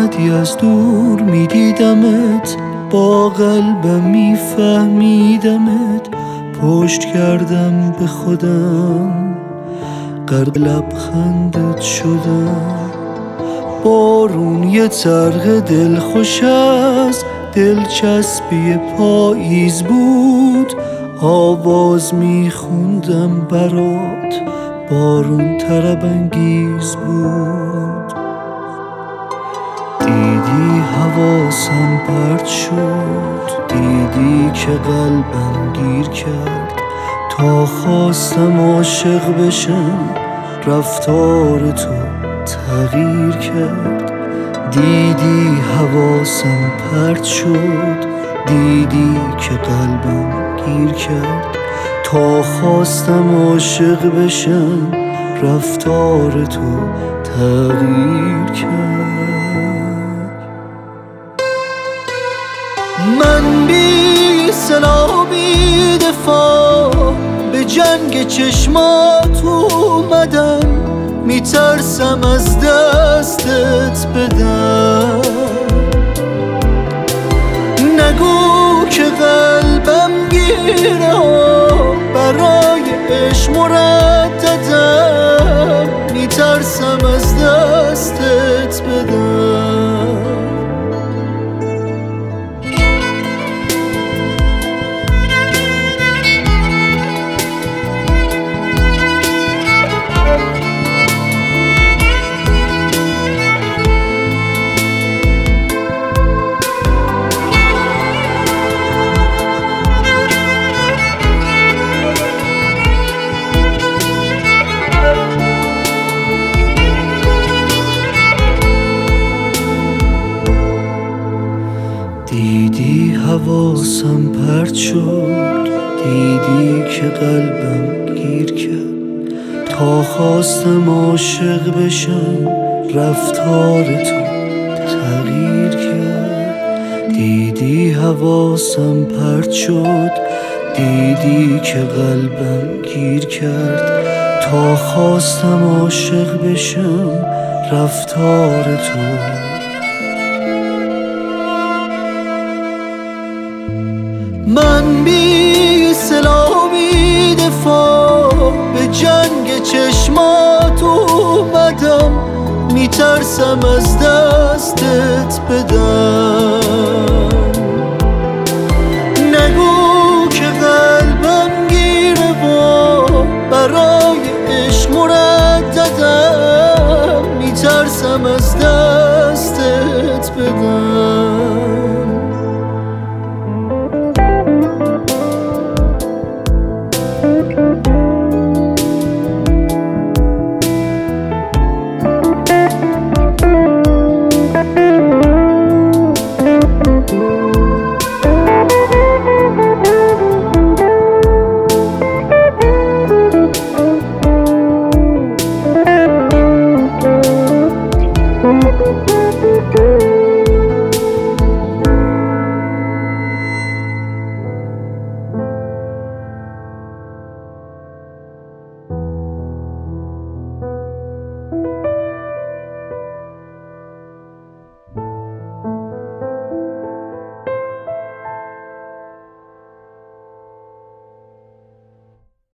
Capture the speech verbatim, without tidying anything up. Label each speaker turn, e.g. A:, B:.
A: اومدی از دور میدیدمت، با قلبم میفهمیدمت، پشت کردم به خودم غرق لبخندت شدم. بارون یه طرق دلخوش از دلچسبی پاییز بود، آواز میخوندم برات، بارون طرب انگیز بود. دیدی حواسم پرت شد، دیدی که قلبم گیر کرد، تا خواستم عاشق بشم رفتار تو تغییر کرد. دیدی حواسم پرت شد، دیدی که قلبم گیر کرد، تا خواستم عاشق بشم رفتار تو تغییر کرد. من بی سلاح بی دفاع به جنگ چشمات اومدم، میترسم از دستت بدم. نگو که قلبم گیره ها، برای عشق مرددم، میترسم از دستت بدم. دیدی حواسم پرت شد، دیدی که قلبم گیر کرد، تا خواستم عاشق بشم رفتار تو تغییر کرد. دیدی حواسم پرت شد، دیدی که قلبم گیر کرد، تا خواستم عاشق بشم رفتار تو. من بی سلاح بی دفاع به جنگ چشمات اومدم، میترسم از دستت بدم.